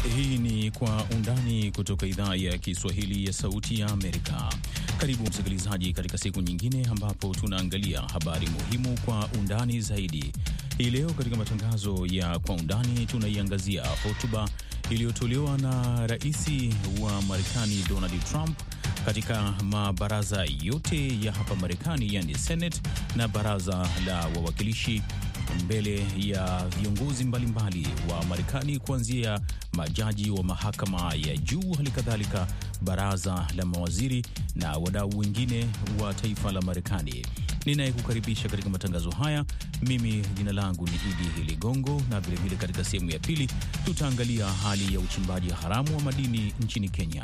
Hii ni Kwa Undani kutoka idhaa ya Kiswahili ya Sauti ya Amerika. Karibu msikilizaji, katika siku nyingine ambapo tunaangalia habari muhimu kwa undani zaidi. Hii leo katika matangazo ya Kwa Undani tunaiangazia hotuba iliyotolewa na rais wa Marekani Donald Trump katika mabaraza yote ya hapa Marekani, yani Senate na baraza la wawakilishi, mbele ya viongozi mbalimbali wa Marekani, kuanzia majaji wa mahakama ya juu, hali kadhalika baraza la mawaziri na wadau wengine wa taifa la Marekani. Ninayekukaribisha katika matangazo haya, mimi jina langu ni Idi Ligongo, na vilevile katika sehemu ya pili tutaangalia hali ya uchimbaji haramu wa madini nchini Kenya.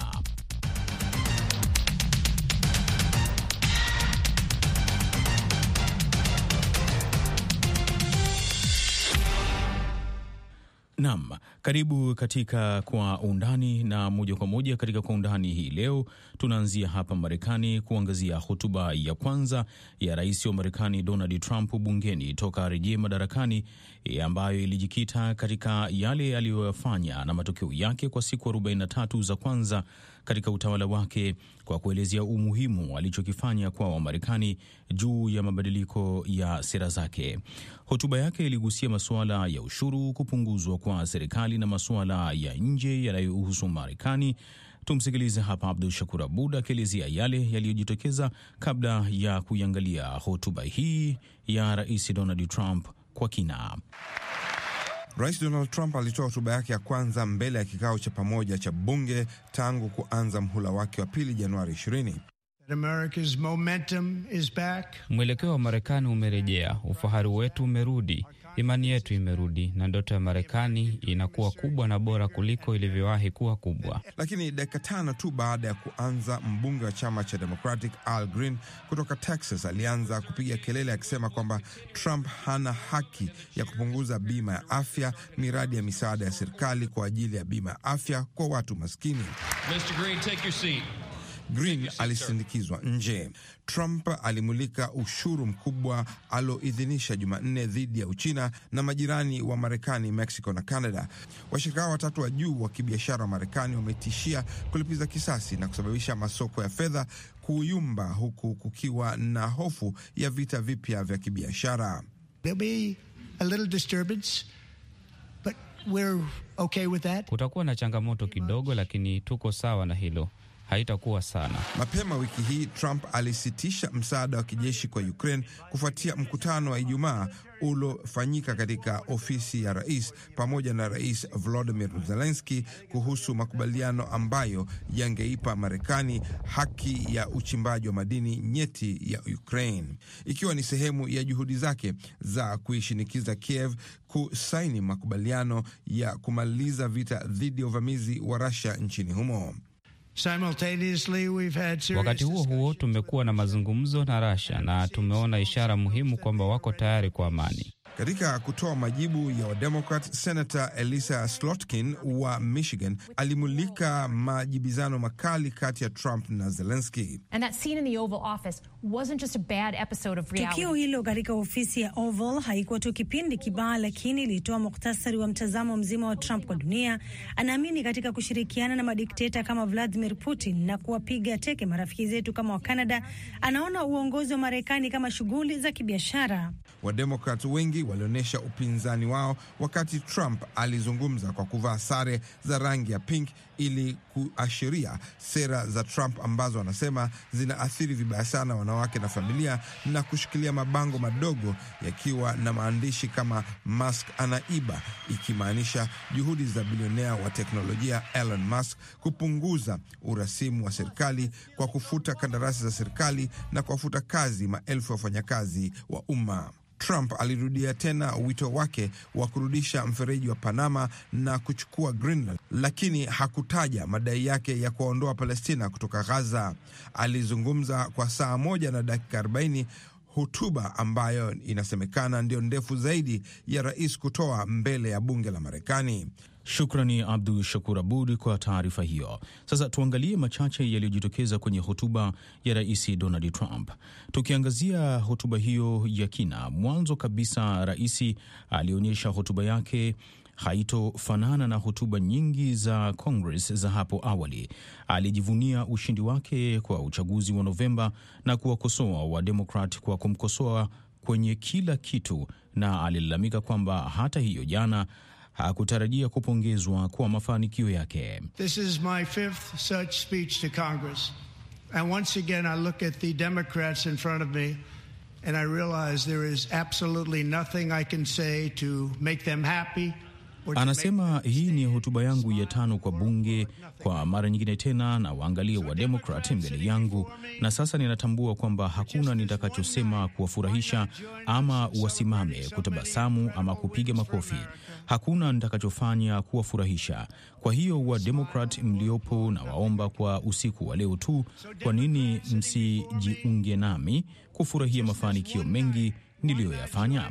Naam, karibu katika Kwa Undani, na moja kwa moja katika Kwa Undani hii leo tunaanzia hapa Marekani kuangazia hotuba ya kwanza ya rais wa Marekani Donald Trump bungeni toka arejee madarakani, ambayo ilijikita katika yale aliyoyafanya na matokeo yake kwa siku 43 za kwanza katika utawala wake, kwa kuelezea umuhimu alichokifanya kwa Wamarekani juu ya mabadiliko ya sera zake. Hotuba yake iligusia masuala ya ushuru, kupunguzwa kwa serikali na masuala ya nje yanayohusu Marekani. Tumsikilize hapa Abdul Shakur Abud akielezea yale yaliyojitokeza kabla ya kuiangalia hotuba hii ya Rais Donald Trump kwa kina. Rais Donald Trump alitoa hotuba yake ya kwanza mbele ya kikao cha pamoja cha bunge tangu kuanza mhula wake wa pili Januari 20. America's momentum is back. Mwelekeo wa Marekani umerejea, ufahari wetu umerudi, imani yetu imerudi, na ndoto ya Marekani inakuwa kubwa na bora kuliko ilivyowahi kuwa kubwa. Lakini dakika 5 tu baada ya kuanza, mbunge wa chama cha Democratic Al Green kutoka Texas alianza kupiga kelele akisema kwamba Trump hana haki ya kupunguza bima ya afya, miradi ya misaada ya serikali kwa ajili ya bima ya afya kwa watu maskini. Mr. Green, take your seat. Green alisindikizwa nje. Trump alimulika ushuru mkubwa aloidhinisha Jumanne dhidi ya Uchina na majirani wa Marekani, Mexico na Canada. Washirika watatu wa juu wa kibiashara wa Marekani wametishia kulipiza kisasi na kusababisha masoko ya fedha kuyumba, huku kukiwa na hofu ya vita vipya vya kibiashara. There'll be a little disturbance, but we're okay with that. Kutakuwa na changamoto kidogo, lakini tuko sawa na hilo. Haitakuwa sana. Mapema wiki hii Trump alisitisha msaada wa kijeshi kwa Ukraine kufuatia mkutano wa Ijumaa uliofanyika katika ofisi ya rais pamoja na Rais Volodymyr Zelensky kuhusu makubaliano ambayo yangeipa Marekani haki ya uchimbaji wa madini nyeti ya Ukraine, ikiwa ni sehemu ya juhudi zake za kuishinikiza Kiev kusaini makubaliano ya kumaliza vita dhidi ya uvamizi wa Russia nchini humo. Wakati huo tumekuwa na mazungumzo na Russia na tumeona ishara muhimu kwamba wako tayari kwa amani. Katika kutoa majibu ya Wademokrat, Senator Elissa Slotkin wa Michigan alimulika majibizano makali kati ya Trump na Zelensky. Tukio hilo katika ofisi ya Oval haikuwa tu kipindi kibaya, lakini ilitoa mukhtasari wa mtazamo mzima wa Trump kwa dunia. Anaamini katika kushirikiana na madikteta kama Vladimir Putin na kuwapiga teke marafiki zetu kama wa Canada. Anaona uongozi wa Marekani kama shughuli za kibiashara. Wademokrat wengi walionyesha upinzani wao wakati Trump alizungumza kwa kuvaa sare za rangi ya pink ili kuashiria sera za Trump ambazo wanasema zinaathiri vibaya sana wanawake na familia, na kushikilia mabango madogo yakiwa na maandishi kama Musk anaiba, ikimaanisha juhudi za bilionea wa teknolojia Elon Musk kupunguza urasimu wa serikali kwa kufuta kandarasi za serikali na kuwafuta kazi maelfu ya wafanyakazi wa umma. Trump alirudia tena wito wake wa kurudisha mfereji wa Panama na kuchukua Greenland, lakini hakutaja madai yake ya kuondoa Palestina kutoka Gaza. Alizungumza kwa saa 1 na dakika 40, hotuba ambayo inasemekana ndio ndefu zaidi ya rais kutoa mbele ya bunge la Marekani. Shukrani Abdu Shakur Abud kwa taarifa hiyo. Sasa tuangalie machache yaliyojitokeza kwenye hotuba ya Rais Donald Trump. Tukiangazia hotuba hiyo ya kina, mwanzo kabisa rais alionyesha hotuba yake haitofanana na hotuba nyingi za Congress za hapo awali. Alijivunia ushindi wake kwa uchaguzi wa Novemba na kuwakosoa wa Democrat kwa kumkosoa kwenye kila kitu, na alilalamika kwamba hata hiyo jana hakutarajia kupongezwa kwa mafanikio yake. This is my 5th such speech to Congress. And once again I look at the Democrats in front of me and I realize there is absolutely nothing I can say to make them happy. Anasema hii ni hotuba yangu ya 5 kwa bunge. Kwa mara nyingine tena na waangalia wa Democrat mbele yangu, na sasa ninatambua kwamba hakuna nitakachosema kuwafurahisha ama wasimame kutabasamu ama kupiga makofi. Hakuna nitakachofanya kuwafurahisha. Kwa hiyo wa Democrat mliopo, na waomba kwa usiku wa leo tu, kwa nini msijiunge nami kufurahia mafanikio mengi niliyoyafanya?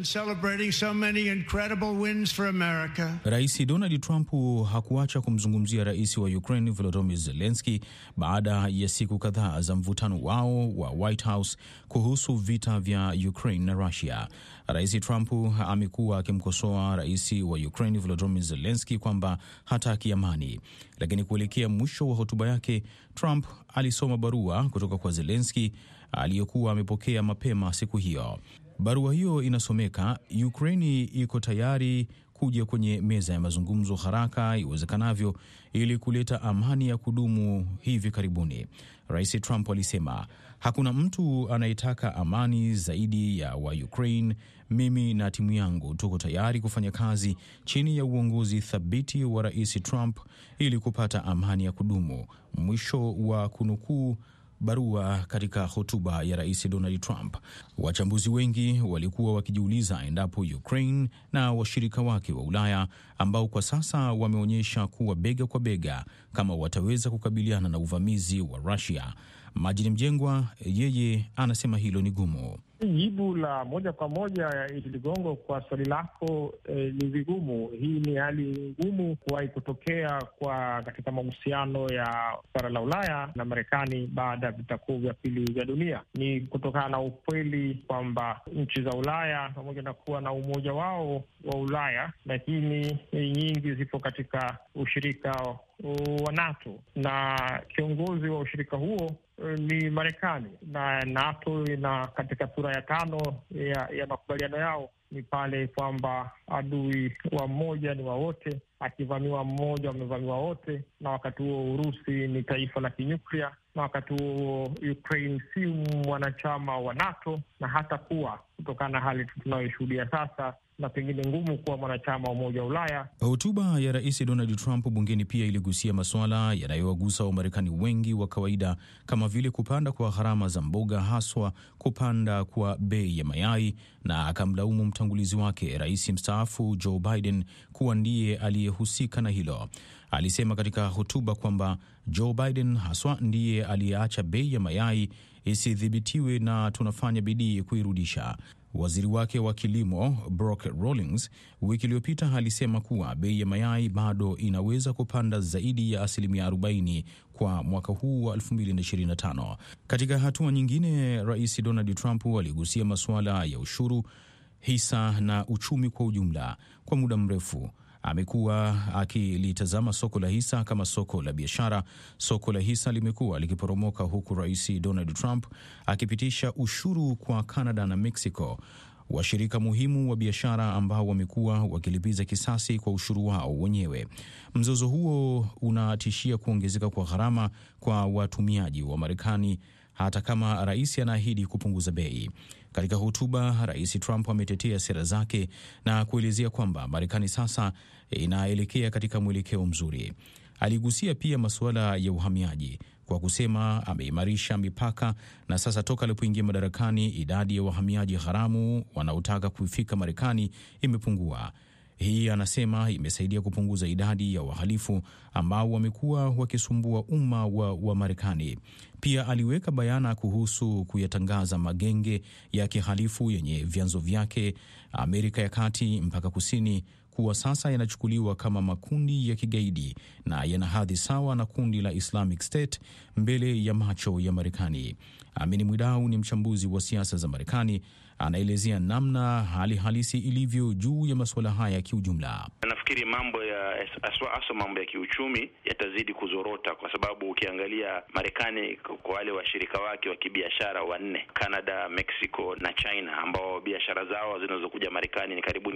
Rais Donald Trump hakuacha kumzungumzia rais wa Ukraine Volodymyr Zelensky baada ya siku kadhaa za mvutano wao wa White House kuhusu vita vya Ukraine na Russia. Rais Trump amekuwa akimkosoa rais wa Ukraine Volodymyr Zelensky kwamba hataki amani, lakini kuelekea mwisho wa hotuba yake, Trump alisoma barua kutoka kwa Zelensky aliyokuwa amepokea mapema siku hiyo. Barua hiyo inasomeka: Ukraini iko tayari kuja kwenye meza ya mazungumzo haraka iwezekanavyo ili kuleta amani ya kudumu hivi karibuni. Rais Trump alisema, hakuna mtu anayetaka amani zaidi ya wa Ukraine. Mimi na timu yangu tuko tayari kufanya kazi chini ya uongozi thabiti wa Rais Trump ili kupata amani ya kudumu. Mwisho wa kunukuu barua katika hotuba ya Rais Donald Trump. Wachambuzi wengi walikuwa wakijiuliza endapo Ukraine na washirika wake wa Ulaya ambao kwa sasa wameonyesha kuwa bega kwa bega kama wataweza kukabiliana na uvamizi wa Russia. Majini Mjengwa yeye anasema hilo ni gumu. Jibu la moja kwa moja Idi Ligongo kwa swali lako ni vigumu. Hii ni hali ngumu kuwahi kutokea katika mahusiano ya bara la Ulaya na Marekani baada ya vita kuu vya pili vya dunia. Ni kutokana na ukweli kwamba nchi za Ulaya pamoja na kuwa na umoja wao wa Ulaya, lakini nyingi zipo katika ushirika wa NATO, na kiongozi wa ushirika huo ni Marekani, na NATO na katika sura ya 5 ya makubaliano yao ni pale kwamba adui wa mmoja ni wa wote, akivamiwa mmoja wamevamiwa wote, na wakati huo Urusi ni taifa la kinyuklia, na wakati huo Ukraine si mwanachama wa NATO, na hata kuwa kutokana na hali tunayoshuhudia sasa na pengine ngumu kuwa mwanachama wa Umoja wa Ulaya. Hotuba ya Rais Donald Trump bungeni pia iligusia masuala yanayowagusa Wamarekani wengi wa kawaida kama vile kupanda kwa gharama za mboga, haswa kupanda kwa bei ya mayai, na akamlaumu mtangulizi wake Rais mstaafu Joe Biden kuwa ndiye aliyehusika na hilo. Alisema katika hotuba kwamba Joe Biden haswa ndiye aliyeacha bei ya mayai isidhibitiwe na tunafanya bidii kuirudisha. Waziri wake wa kilimo Brock Rawlings wiki iliyopita alisema kuwa bei ya mayai bado inaweza kupanda zaidi ya 40% kwa mwaka huu wa 2025. Katika hatua nyingine, Rais Donald Trump aligusia masuala ya ushuru, hisa na uchumi kwa ujumla. Kwa muda mrefu amekuwa akilitazama soko la hisa kama soko la biashara. Soko la hisa limekuwa likiporomoka huku Rais Donald Trump akipitisha ushuru kwa Canada na Mexico, washirika muhimu wa biashara ambao wamekuwa wakilipiza kisasi kwa ushuru wao wenyewe. Mzozo huo unatishia kuongezeka kwa gharama kwa watumiaji wa Marekani hata kama rais anaahidi kupunguza bei. Katika hotuba, Rais Trump ametetea sera zake na kuelezea kwamba Marekani sasa inaelekea katika mwelekeo mzuri. Aligusia pia masuala ya uhamiaji kwa kusema ameimarisha mipaka na sasa toka alipoingia madarakani idadi ya wahamiaji haramu wanaotaka kufika Marekani imepungua. Hii anasema imesaidia kupunguza idadi ya wahalifu ambao wamekuwa wakisumbua umma wa Marekani. Pia aliweka bayana kuhusu kuyatangaza magenge ya kihalifu yenye vyanzo vyake Amerika ya Kati mpaka Kusini kuwa sasa yanachukuliwa kama makundi ya kigaidi na yana hadhi sawa na kundi la Islamic State mbele ya macho ya Marekani. Amini Mwidau ni mchambuzi wa siasa za Marekani, anaelezea namna hali halisi ilivyo juu ya masuala haya kiujumla. Nafikiri mambo ya aswa mambo ya kiuchumi yatazidi kuzorota, kwa sababu ukiangalia Marekani kwa wale washirika wake wa kibiashara wanne, Canada, Mexico na China, ambao biashara zao zinazokuja Marekani ni karibuni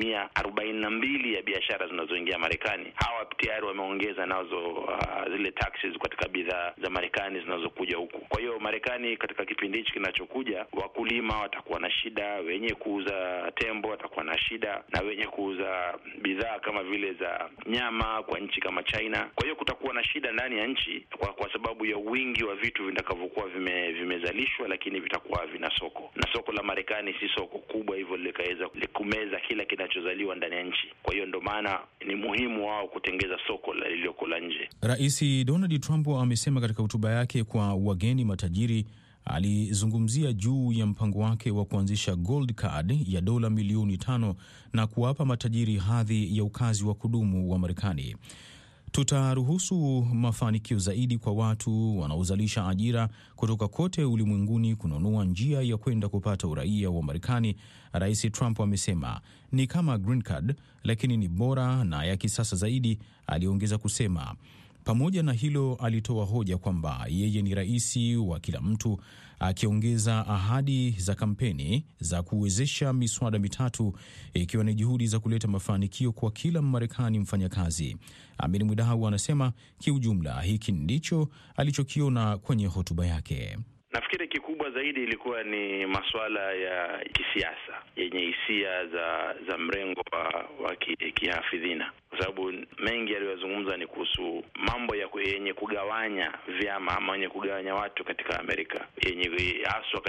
42% ya biashara zinazoingia Marekani. Hawa tayari wameongeza nazo zile taxes katika bidhaa za Marekani zinazokuja huku. Kwa hiyo Marekani katika kipindi hichi kinachokuja, wakulima watakuwa na shida, wenye kuuza tembo watakuwa na shida, na wenye kuuza bidhaa kama vile za nyama kwa nchi kama China. Kwa hiyo kutakuwa na shida ndani ya nchi kwa sababu ya wingi wa vitu vitakavyokuwa vimezalishwa, lakini vitakuwa vina soko. Na soko la Marekani si soko kubwa hivyo likaweza kumeza kila kinachozaliwa ndani ya nchi. Kwa hiyo ndio maana ni muhimu wao kutengeza soko lililoko la nje. Rais Donald Trump amesema katika hotuba yake kwa wageni matajiri, alizungumzia juu ya mpango wake wa kuanzisha gold card ya dola milioni 5 na kuwapa matajiri hadhi ya ukazi wa kudumu wa Marekani. Tutaruhusu mafanikio zaidi kwa watu wanaozalisha ajira kutoka kote ulimwenguni kununua njia ya kwenda kupata uraia wa Marekani, Rais Trump amesema. Ni kama green card, lakini ni bora na ya kisasa zaidi, aliongeza kusema. Pamoja na hilo, alitoa hoja kwamba yeye ni rais wa kila mtu, akiongeza ahadi za kampeni za kuwezesha miswada mitatu, ikiwa ni juhudi za kuleta mafanikio kwa kila Mmarekani mfanyakazi. Amini Mwidau anasema kiujumla hiki ndicho alichokiona kwenye hotuba yake. Nafikiri kikubwa zaidi ilikuwa ni masuala ya kisiasa yenye hisia za mrengo wa kihafidhina, kwa sababu mengi aliyozungumza ni kuhusu mambo yenye kugawanya vyama ama yenye kugawanya watu katika Amerika, yenye haswa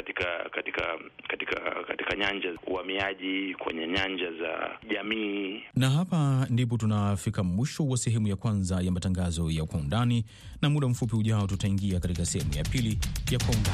katika nyanja uhamiaji, kwenye nyanja za jamii. Na hapa ndipo tunafika mwisho wa sehemu ya kwanza ya matangazo ya Kwa Undani, na muda mfupi ujao tutaingia katika sehemu ya pili ya Kwa Undani.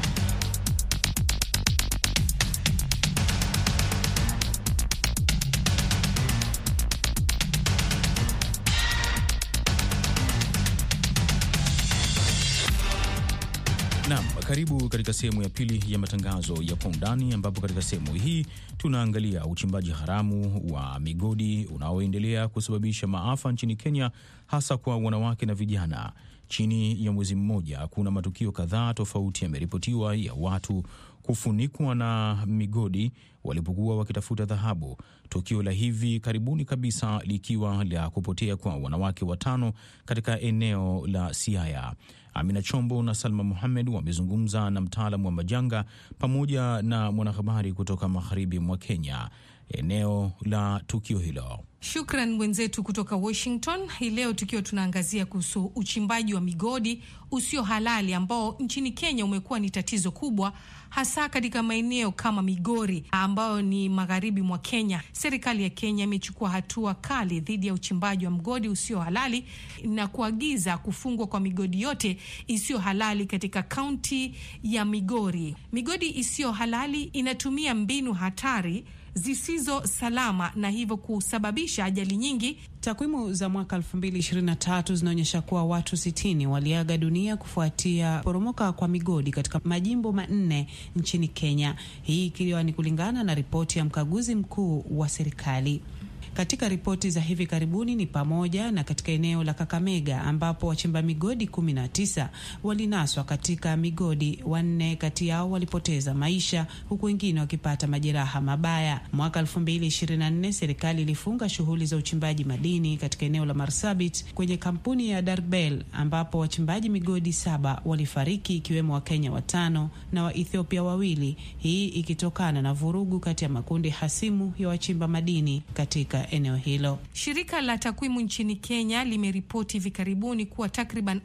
Naam, karibu katika sehemu ya pili ya matangazo ya Kwa Undani, ambapo katika sehemu hii tunaangalia uchimbaji haramu wa migodi unaoendelea kusababisha maafa nchini Kenya, hasa kwa wanawake na vijana. Chini ya mwezi mmoja, kuna matukio kadhaa tofauti yameripotiwa ya watu kufunikwa na migodi walipokuwa wakitafuta dhahabu. Tukio la hivi karibuni kabisa likiwa la kupotea kwa wanawake 5 katika eneo la Siaya. Amina Chombo na Salma Mohamed wamezungumza na mtaalamu wa majanga pamoja na mwanahabari kutoka magharibi mwa Kenya, eneo la tukio hilo. Shukran mwenzetu kutoka Washington. Hii leo tukiwa tunaangazia kuhusu uchimbaji wa migodi usio halali ambao nchini Kenya umekuwa ni tatizo kubwa, hasa katika maeneo kama Migori ambayo ni magharibi mwa Kenya. Serikali ya Kenya imechukua hatua kali dhidi ya uchimbaji wa migodi usio halali na kuagiza kufungwa kwa migodi yote isiyo halali katika kaunti ya Migori. Migodi isiyo halali inatumia mbinu hatari zisizo salama na hivyo kusababisha ajali nyingi. Takwimu za mwaka 2023 zinaonyesha kuwa watu 60 waliaga dunia kufuatia poromoka kwa migodi katika majimbo 4 nchini Kenya. Hii ikiwa ni kulingana na ripoti ya mkaguzi mkuu wa serikali. Katika ripoti za hivi karibuni ni pamoja na katika eneo la Kakamega ambapo wachimba migodi 19 walinaswa katika migodi, 4 kati yao walipoteza maisha huku wengine wakipata majeraha mabaya. Mwaka 2024 serikali ilifunga shughuli za uchimbaji madini katika eneo la Marsabit kwenye kampuni ya Darbel ambapo wachimbaji migodi 7 walifariki, ikiwemo wa Kenya 5 na wa Ethiopia 2. Hii ikitokana na vurugu kati ya makundi hasimu ya wachimba madini katika eneo hilo. Shirika la takwimu nchini Kenya limeripoti hivi karibuni kuwa takriban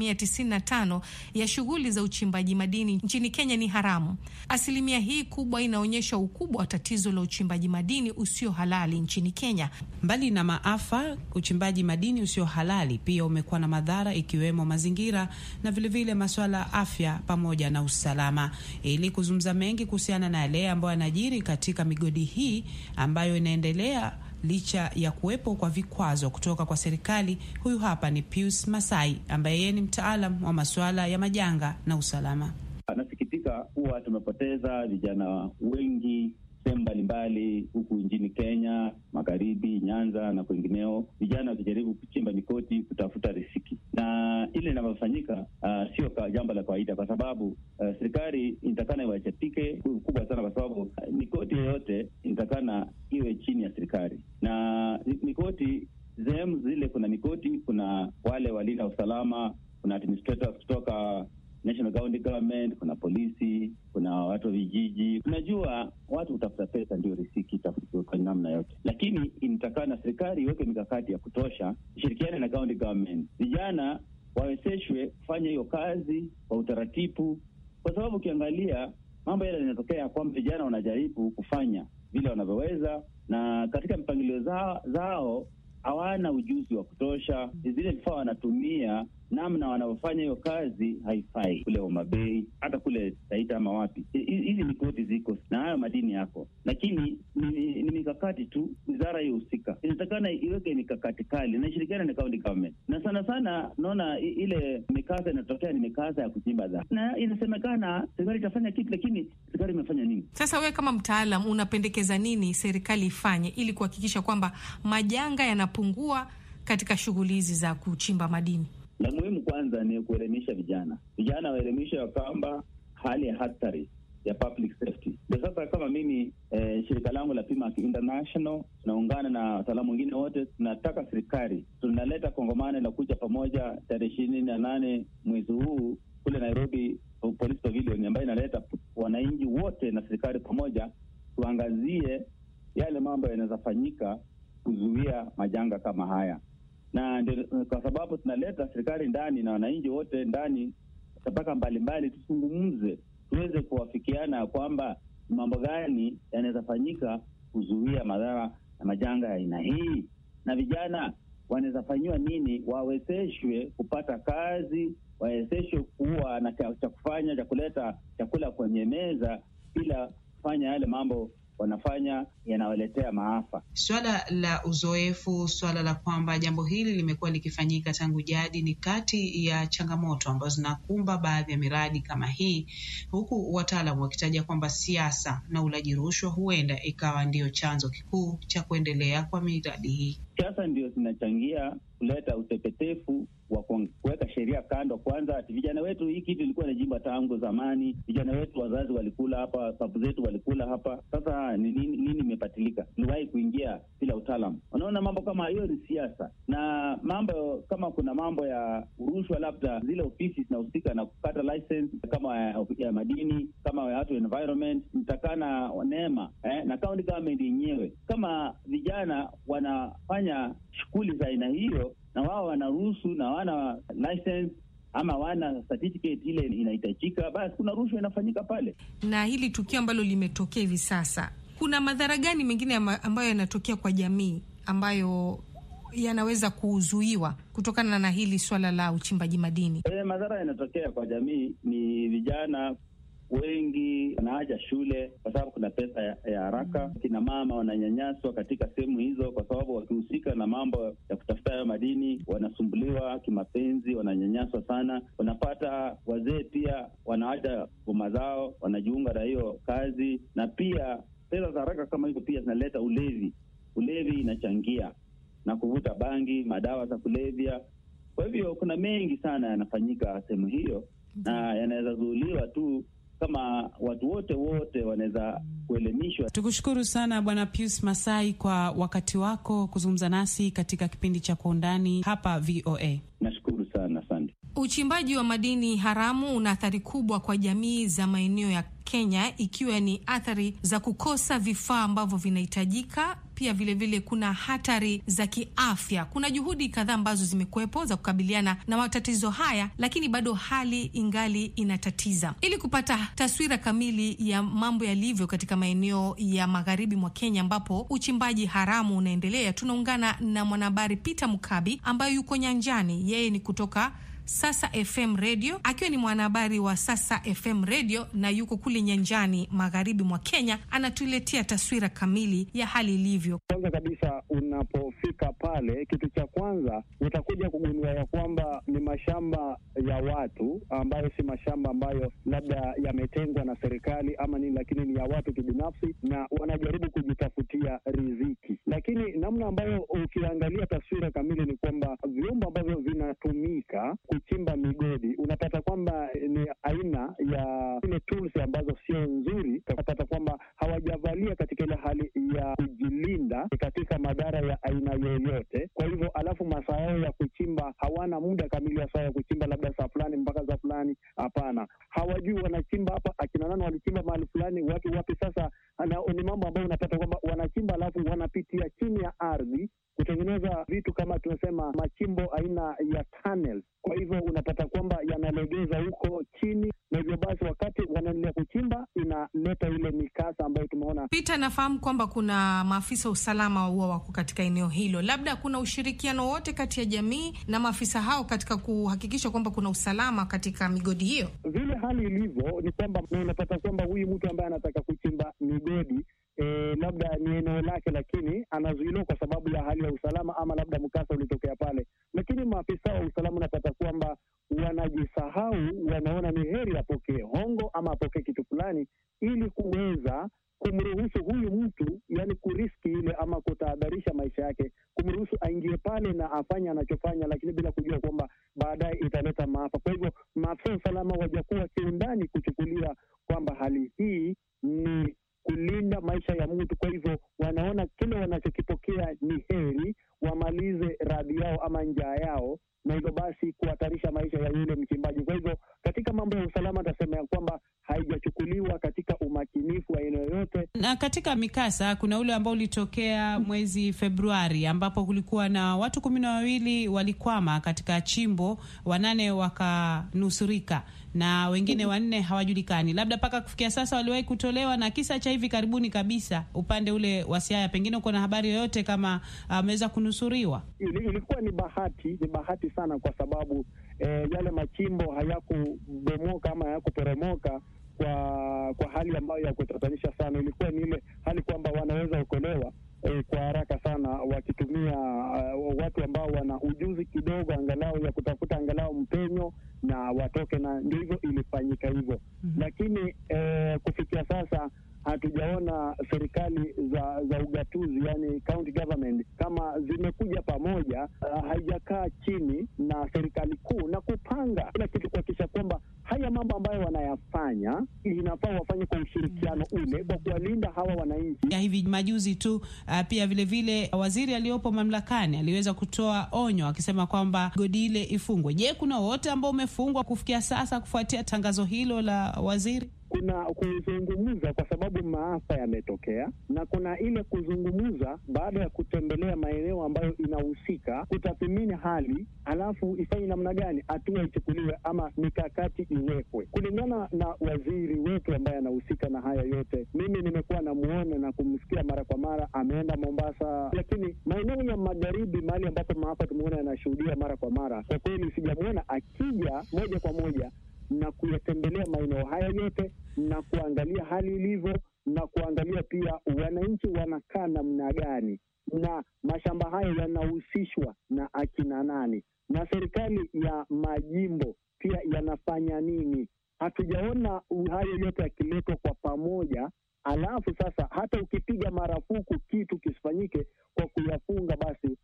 95% ya shughuli za uchimbaji madini nchini Kenya ni haramu. Asilimia hii kubwa inaonyesha ukubwa wa tatizo la uchimbaji madini usio halali nchini Kenya. Mbali na maafa, uchimbaji madini usio halali pia umekuwa na madhara, ikiwemo mazingira na vilevile masuala ya afya pamoja na usalama. Ili kuzungumza mengi kuhusiana na yale ambayo yanajiri katika migodi hii ambayo inaendelea licha ya kuwepo kwa vikwazo kutoka kwa serikali. Huyu hapa ni Pius Masai ambaye yeye ni mtaalam wa masuala ya majanga na usalama. Nasikitika kuwa tumepoteza vijana wengi sehemu mbalimbali huku nchini Kenya, magharibi, Nyanza na kwingineo, vijana wakijaribu kuchimba mikoti kutafuta riziki. Na ile linalofanyika sio jambo la kawaida, kwa sababu serikali inatakana iwajibike kubwa sana, kwa sababu mikoti yoyote inatakana iwe chini ya serikali. Na mikoti sehemu zile, kuna mikoti, kuna wale walinda usalama, kuna administrators kutoka National County Government, kuna polisi, kuna watu wa vijiji. Tunajua watu utafuta pesa ndio riziki tafutiwa kwa namna yote. Lakini inatakana serikali iweke mikakati ya kutosha, shirikiane na county government. Vijana wawezeshwe kufanya hiyo kazi kwa utaratibu, kwa sababu ukiangalia mambo yale yanatokea kwamba vijana wanajaribu kufanya vile wanavyoweza, na katika mpangilio zao hawana ujuzi wa kutosha. Zile vifaa wanatumia, namna wanavyofanya hiyo kazi haifai. Kule Homa Bay, hata kule Taita ama wapi, hizi mikoti ziko na hayo madini yako, lakini ni mikakati tu. Wizara hiyo husika inatakana iweke mikakati kali na ishirikiane na county government. Na sana sana naona ile mikasa inatokea ni mikasa ya kuchimba dhahabu, na inasemekana serikali itafanya kitu, lakini serikali imefanya nini? Sasa wewe kama mtaalam unapendekeza nini serikali ifanye ili kuhakikisha kwamba majanga yanapungua katika shughuli hizi za kuchimba madini? La muhimu kwanza ni kuelimisha vijana. Vijana waelimisha ya kwamba hali ya hatari ya public safety. Sasa kama mimi shirika langu la Pimac International tunaungana na wataalamu wengine wote, tunataka serikali, tunaleta kongamano la kuja pamoja tarehe 28 mwezi huu kule Nairobi Police Pavilion, ambayo inaleta wananchi wote na serikali pamoja, tuangazie yale mambo yanaweza fanyika kuzuia majanga kama haya. Na kwa sababu tunaleta serikali ndani na wananchi wote ndani, tabaka mbalimbali, tuzungumze, tuweze kuwafikiana kwamba mambo gani yanaweza fanyika kuzuia madhara na majanga ya aina hii, na vijana wanaweza fanyiwa nini, wawezeshwe kupata kazi, wawezeshwe kuwa na cha kufanya, cha kuleta chakula kwenye meza, bila kufanya yale mambo wanafanya yanawaletea maafa. Swala la uzoefu, swala la kwamba jambo hili limekuwa likifanyika tangu jadi ni kati ya changamoto ambazo zinakumba baadhi ya miradi kama hii, huku wataalamu wakitaja kwamba siasa na ulaji rushwa huenda ikawa ndio chanzo kikuu cha kuendelea kwa miradi hii. Siasa ndio zinachangia kuleta utepetefu wa kuweka sheria kando. Kwanza ati vijana wetu, hii kitu ilikuwa inajimba tangu zamani, vijana wetu wazazi walikula hapa, babu zetu walikula hapa, sasa nini imepatilika? Niwahi kuingia bila utaalamu. Unaona, mambo kama hiyo ni siasa. Na mambo kama kuna mambo ya rushwa, labda zile ofisi zinahusika na kukata license kama ya madini, kama ya watu environment, mtakana neema na county government yenyewe. Kama vijana wanafanya shughuli za aina hiyo na wao wanaruhusu na wana license ama wana certificate ile inahitajika, basi kuna rushwa inafanyika pale. Na hili tukio ambalo limetokea hivi sasa, kuna madhara gani mengine ambayo yanatokea kwa jamii ambayo yanaweza kuzuiwa kutokana na hili swala la uchimbaji madini? Madhara yanatokea kwa jamii ni vijana wengi wanaacha shule kwa sababu kuna pesa ya haraka. Kina mama wananyanyaswa katika sehemu hizo kwa sababu wakihusika na mambo ya kutafuta hayo madini wanasumbuliwa kimapenzi, wananyanyaswa sana. Unapata wazee pia wanaacha boma zao, wanajiunga na hiyo kazi. Na pia pesa za haraka kama hizo pia zinaleta ulevi. Ulevi inachangia na kuvuta bangi, madawa za kulevya. Kwa hivyo kuna mengi sana yanafanyika sehemu hiyo, na yanaweza zuiliwa tu kama watu wote wanaweza kuelimishwa. Tukushukuru sana Bwana Pius Masai kwa wakati wako kuzungumza nasi katika kipindi cha Kwa Undani hapa VOA. Nashukuru sana, asante. Uchimbaji wa madini haramu una athari kubwa kwa jamii za maeneo ya Kenya, ikiwa ni athari za kukosa vifaa ambavyo vinahitajika. Pia vile kuna hatari za kiafya. Kuna juhudi kadhaa ambazo zimekuwepo za kukabiliana na matatizo haya, lakini bado hali ingali inatatiza. Ili kupata taswira kamili ya mambo yalivyo katika maeneo ya magharibi mwa Kenya ambapo uchimbaji haramu unaendelea, tunaungana na mwanahabari Peter Mukabi ambaye yuko nyanjani. Yeye ni kutoka Sasa FM Radio, akiwa ni mwanahabari wa Sasa FM Radio na yuko kule nyanjani magharibi mwa Kenya, anatuletea taswira kamili ya hali ilivyo. Kwanza kabisa, unapofika pale, kitu cha kwanza utakuja kugundua ya kwamba ni mashamba ya watu ambayo si mashamba ambayo labda yametengwa na serikali ama nini, lakini ni ya watu kibinafsi na wanajaribu kujitafutia riziki. Lakini namna ambayo ukiangalia taswira kamili ni kwamba vyombo ambavyo vinatumika kuchimba migodi, unapata kwamba ni aina ya ile tools ambazo sio nzuri. Unapata kwamba hawajavalia katika ile hali ya kujilinda katika madhara ya aina yoyote. Kwa hivyo alafu masaa yao ya kuchimba, hawana muda kamili ya saa ya kuchimba labda saa fulani mpaka saa fulani. Hapana, hawajui wanachimba hapa, akina nani walichimba mahali fulani, watu wapi. Sasa ni mambo ambayo unapata kwamba wanachimba alafu wanapitia chini ya ardhi kutengeneza vitu kama tunasema machimbo aina ya tunnels. Kwa hivyo unapata kwamba yanalegeza huko chini, na hivyo basi wakati wanaendelea kuchimba inaleta ile mikasa ambayo tumeona. Peter, nafahamu kwamba kuna maafisa usalama huwa wako katika eneo hilo. Labda kuna ushirikiano wote kati ya jamii na maafisa hao katika kuhakikisha kwamba kuna usalama katika migodi hiyo? Vile hali ilivyo ni kwamba unapata kwamba huyu mtu ambaye anataka kuchimba migodi labda ni eneo lake, lakini anazuiliwa kwa sababu ya hali ya usalama ama labda mkasa ulitokea pale. Lakini maafisa wa usalama unapata kwamba wanajisahau, wanaona ni heri apokee hongo ama apokee kitu fulani ili kuweza kumruhusu huyu mtu, yani kuriski ile ama kutahadharisha maisha yake, kumruhusu aingie pale na afanye anachofanya, lakini bila kujua kwamba baadaye italeta maafa. Kwa hivyo maafisa usalama wajakuwa kiundani kuchukulia kwamba hali hii ni kulinda maisha ya mtu. Kwa hivyo wanaona kile wanachokipokea ni heri wamalize radhi yao ama njaa yao, na hivyo basi kuhatarisha maisha ya yule mchimbaji. Kwa hivyo katika mambo ya usalama tasema ya kwamba haijachukuliwa katika umakinifu wa eneo yote. Na katika mikasa kuna ule ambao ulitokea mwezi Februari ambapo kulikuwa na watu 12 walikwama katika chimbo, 8 wakanusurika na wengine 4 hawajulikani. Labda paka kufikia sasa waliwahi kutolewa, na kisa cha hivi karibuni kabisa upande ule wa Siaya, pengine uko na habari yoyote kama ameweza kunusuriwa? Ilikuwa ni bahati sana kwa sababu yale machimbo hayakubomoka ama hayakuporomoka kwa hali ambayo ya kutatanisha sana. Ilikuwa ni ile hali kwamba wanaweza okolewa kwa haraka sana wakitumia watu ambao wana ujuzi kidogo angalau ya kutafuta angalau mpenyo na watoke, na ndio hivyo ilifanyika hivyo. Lakini kufikia sasa hatujaona serikali za ugatuzi, yani county government, kama zimekuja pamoja, haijakaa chini na serikali kuu na kupanga kila kitu kuhakikisha kwamba haya mambo ambayo wanayafanya inafaa wafanye kwa ushirikiano ule kwa kuwalinda hawa wananchi. Ya hivi majuzi tu pia vile waziri aliyopo mamlakani aliweza kutoa onyo akisema kwamba godi ile ifungwe. Je, kuna wote ambao umefungwa kufikia sasa kufuatia tangazo hilo la waziri? Kuna kuzungumza kwa sababu maafa yametokea, na kuna ile kuzungumza baada ya kutembelea maeneo ambayo inahusika, kutathmini hali, alafu ifanye namna gani hatua ichukuliwe ama mikakati iwekwe kulingana na waziri wetu ambaye anahusika na haya yote. Mimi nimekuwa namuona na kumsikia mara kwa mara, ameenda Mombasa, lakini maeneo ya magharibi mahali ambapo maafa tumeona yanashuhudia mara kwa mara, kwa kweli sijamuona akija moja kwa moja na kuyatembelea maeneo haya yote na kuangalia hali ilivyo, na kuangalia pia wananchi wanakaa namna gani, na mashamba hayo yanahusishwa na akina nani, na serikali ya majimbo pia yanafanya nini. Hatujaona hayo yote yakiletwa kwa pamoja, alafu sasa hata ukipiga marufuku kitu kisifanyike kwa kuyafunga, basi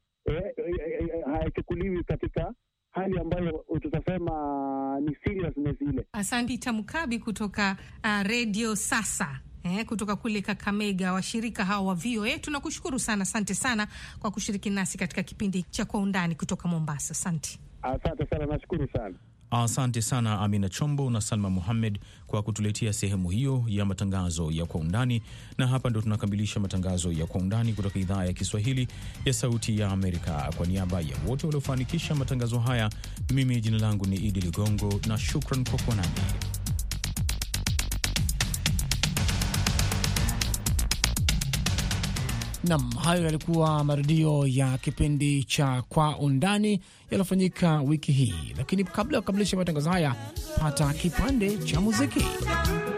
hayachukuliwi katika hali ambayo tutasema ni seriousness ile. Asante Peter Mukabi kutoka Radio Sasa kutoka kule Kakamega, washirika hao wa VOA. Tunakushukuru sana, asante sana kwa kushiriki nasi katika kipindi cha Kwa Undani kutoka Mombasa. Asante. Asante sana, nashukuru sana. Asante sana Amina Chombo na Salma Mohamed kwa kutuletea sehemu hiyo ya matangazo ya Kwa Undani. Na hapa ndo tunakamilisha matangazo ya Kwa Undani kutoka idhaa ya Kiswahili ya Sauti ya Amerika. Kwa niaba ya wote waliofanikisha matangazo haya, mimi jina langu ni Idi Ligongo na shukran kwa kuwa nami. Nam, hayo yalikuwa marudio ya kipindi cha Kwa Undani yaliyofanyika wiki hii, lakini kabla ya kukamilisha matangazo haya, pata kipande cha muziki.